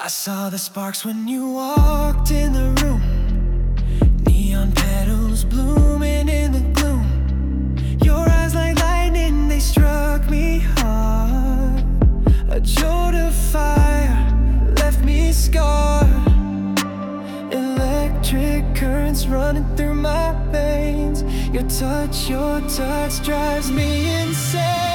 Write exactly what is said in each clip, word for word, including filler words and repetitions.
I saw the sparks when you walked in the room. Neon petals blooming in the gloom. Your eyes like lightning, they struck me hard. A jolt of fire left me scarred. Electric currents running through my veins. Your touch, your touch drives me insane.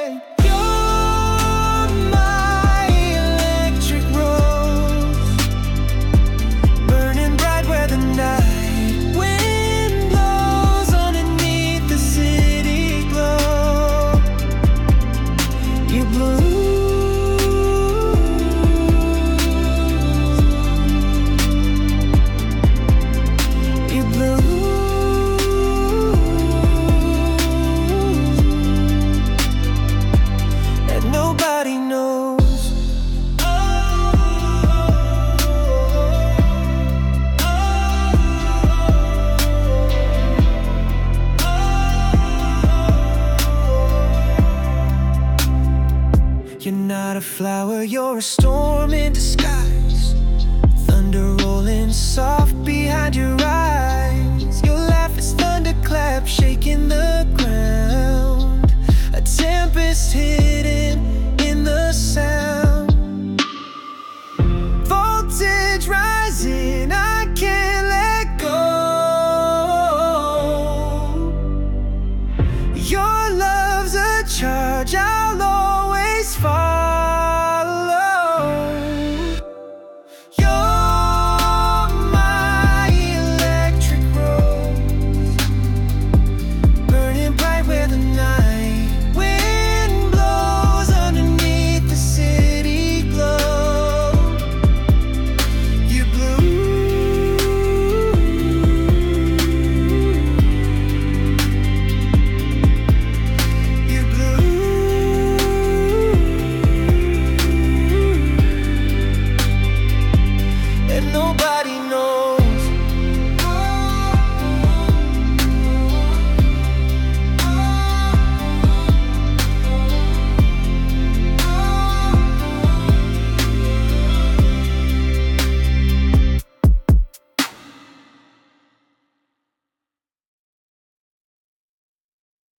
You're not a flower, you're a storm in disguise. Thunder rolling soft behind your eyes. Your laugh is thunderclap shaking the ground. A tempest hidden in the sound.